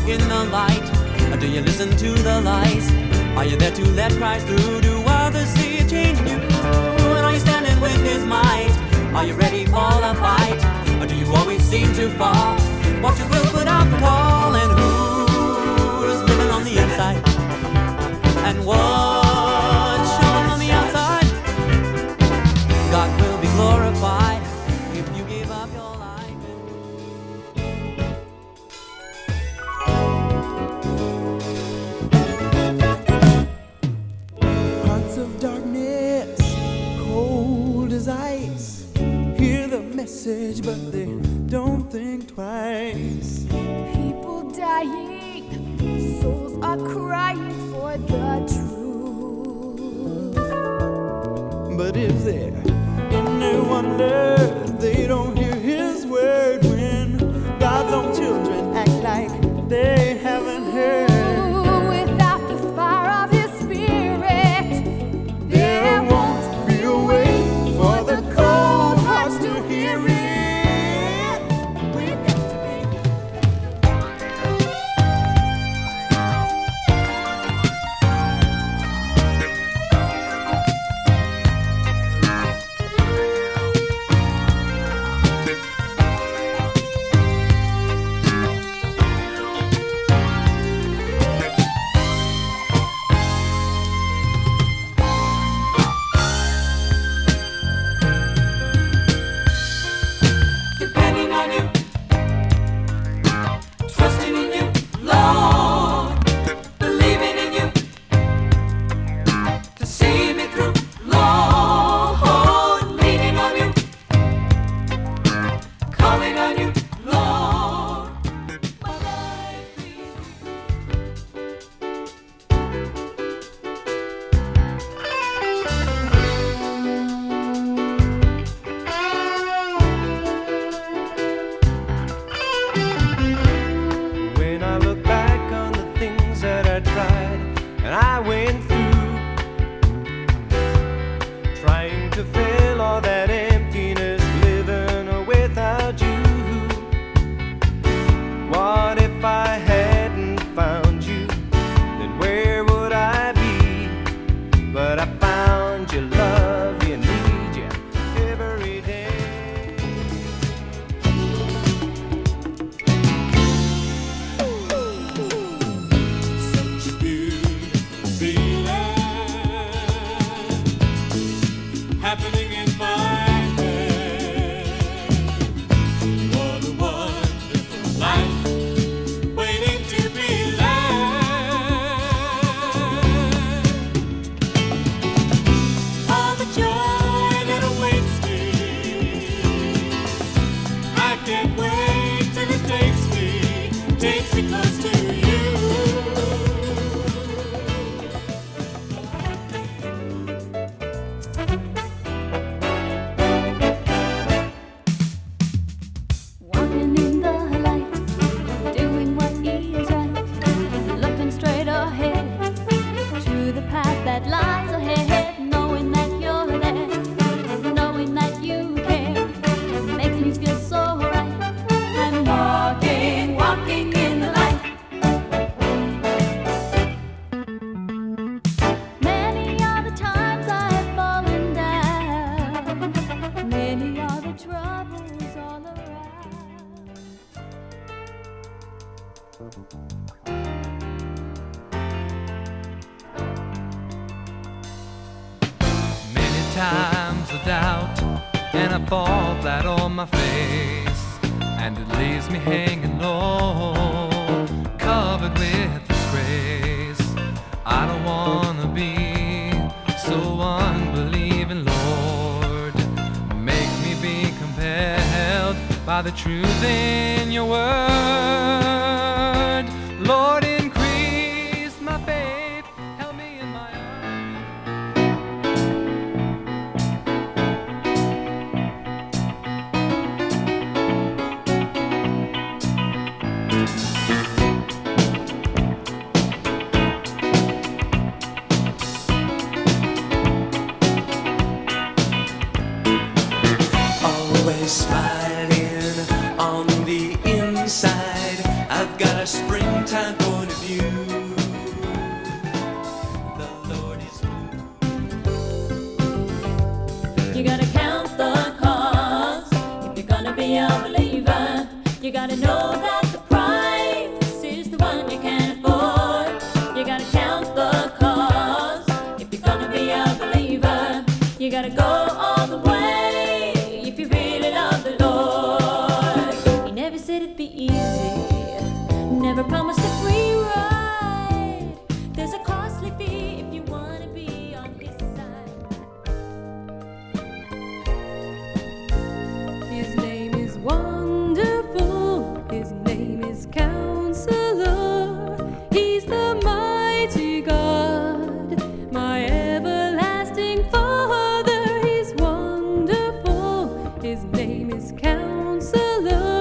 in the light? Or do you listen to the lies? Are you there to let Christ through? Do others see a change in you? And are you standing with His might? Are you ready for the fight? Or do you always seem to fall? Watchers will put out the call. And who's living on the inside? And what's showing on the outside? God will be glorified if you give up your life. Hearts of darkness, cold as ice, hear the message but they don't think twice. People dying, souls are crying for the truth. But is there any wonder they don't hear His word when God's own children act like they haven't heard? Without the fire of His Spirit, There won't be a way for the cold hearts to hear it. We've got to be. Depending on you, trusting in you, Lord, believing in you to see me through, Lord, leaning on you, calling on you, Lord, my life please. When I look back on the things that I tried and I went through, trying to fill all that emptiness, living without you. What if I hadn't found you? Then where would I be? But I found your love, you need you every day. Such a beautiful feeling happening in my head. What a wonderful life waiting to be led. All the joy that awaits me, I can't wait till it takes me close to you. walking in the light, doing what is right, looking straight ahead to the path that lies ahead, knowing that you're there, knowing that you care, makes me feel so right. I'm walking in the light. Many are the times I've fallen down, many are the troubles all around. Many times I doubt and I fall flat on my face, and it leaves me hanging low, covered with disgrace. I don't wanna be so unbelieving, Lord. Make me be compelled by the truth in your word. Lord, increase my faith, help me in my Always smiling on the inside. I've got a springtime time point of view. The Lord is good. You gotta count the cost if you're gonna be a believer. You gotta know that the price is the one you can't afford. You gotta count the cost if you're gonna be a believer. You gotta go all the way if you really love the Lord. He never said it'd be easy, never promised a free ride. There's a costly fee if you wanna be on his side. His name is Wonderful, his name is Counselor. He's the mighty God, my everlasting Father. He's wonderful, his name is Counselor.